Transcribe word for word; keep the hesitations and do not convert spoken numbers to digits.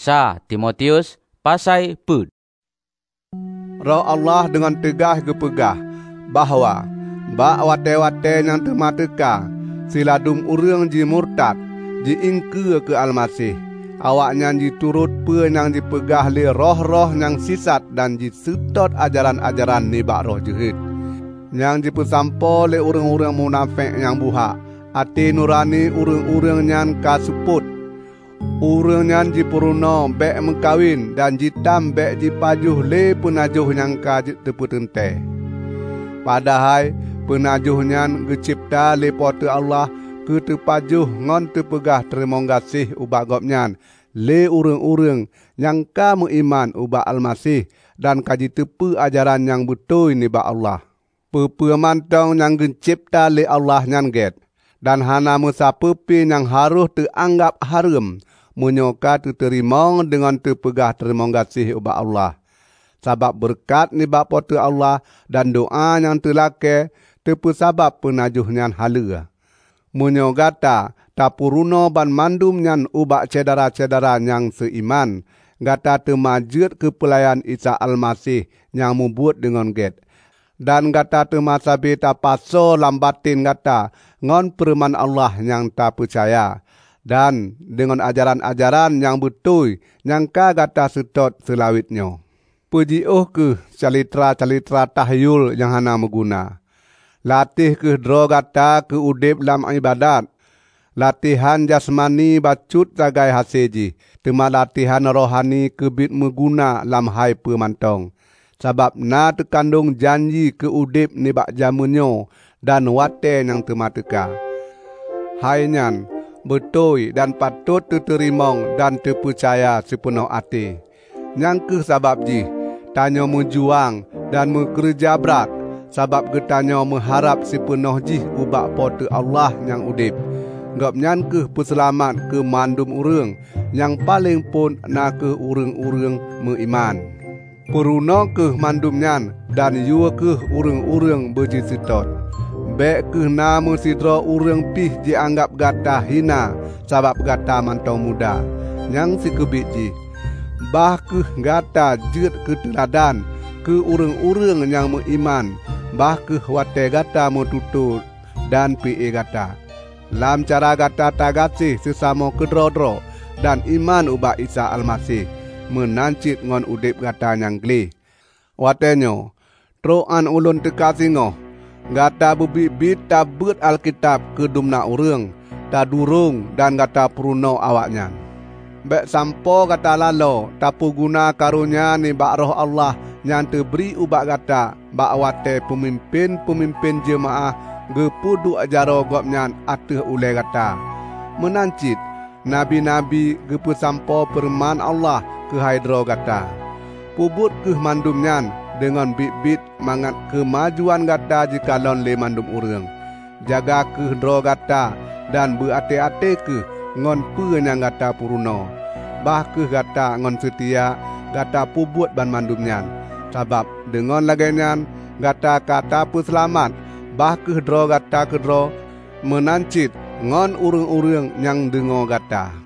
Sa Timotius pasai put. Roh Allah dengan tegah gepegah bahawa bak wate-wate yang temateka siladum urang ji murtad ji ingke ke Almasih. Awaknya diturut pe yang dipegah le roh-roh yang sisat dan disetot ajaran-ajaran nibak roh jehit. Yang dipesampo le urang-urang munafik yang buhak. Ati nurani urang-urang yang kasuput. Urang yang dipuruno bek mengkawin dan jitam bek dipajuh le penajuh yang kajit teputente. Padahal penajuh yang gecipta le pote Allah ke tepajuh ngon tepegah terima kasih ubak gopnyan le urang-urang yang ka iman ubak Almasih dan kaji tepe ajaran yang betul ni bak Allah. Pepe mantong yang gecipta le Allah nyan get dan hana musapepi yang harus teanggap haram menyoka terima dengan tepegah terima kasih ubak Allah. Sabab berkat ni bak pote Allah dan doa yang telake tepe sabab penajuh nyan hala. Munyo gata tapuruno ban mandum nyan ubak cedara-cedara yang seiman. Gata temajut ke pelayan Isa Almasih yang membuat dengan get. Dan gata temasabi tapaso lambatin gata ngon firman Allah yang tak percaya. Dan dengan ajaran-ajaran yang betul yang ka gata setot selawitnya. Puji oh ke calitra-calitra tahyul yang hana meguna. Latih ke dro gata ke udip lam ibadat. Latihan jasmani bacut jagai haseji. Tema latihan rohani kebit meguna lam hai pemantong. Sabab na terkandung janji ke udip ni bak jamunyo dan wate yang temateka. Hai nyan, betul dan patut terterimong dan terpercaya sepenuh hati. Yang ke sabab ji, tanya menjuang dan bekerja berat. Sabab getanya mengharap sepenuh jih ubak pote Allah yang udip. Gap nyan ke peselamat ke mandum urang yang paling pun na ke urang-urang meiman. Peruna ke mandum nyan dan yua ke urang-urang berjisitot. Bek ke nama sidra urang pih dianggap gata hina sabab gata mantau muda. Yang si kebik ji. Bah ke gata jet ke teladan ke urang-urang yang meiman. Bah ke wate gata motutut dan pi gata. Lam cara gata tagasih sesama kedro-dro dan iman ubak Isa Almasih menancit ngon udip gata yang geli. Watenyo, troan ulun tekasingo, gata bebibit tabut Alkitab ke dumna urang, tadurung dan gata peruno awaknya. Bek sampo gata lalo, tapu guna karunia ni bak roh Allah yang terberi ubak gata, bak wate pemimpin-pemimpin jemaah gepudu ajaro gopnyan ateh ule gata. Menancit, nabi-nabi gepu sampo firman Allah ke haidro gata. Pubut ke mandumnyan dengan bit-bit mangat kemajuan gata jika lon le mandum urang. Jaga ke dro gata dan berate-ate ke ngon pe yang gata puruno. Bah ke gata ngon setia gata pubut ban mandumnyan. Sabab dengan lagenyan gata kata peselamat. Bah ke dro gata ke dro menancit ngon urang-urang yang dengo gata.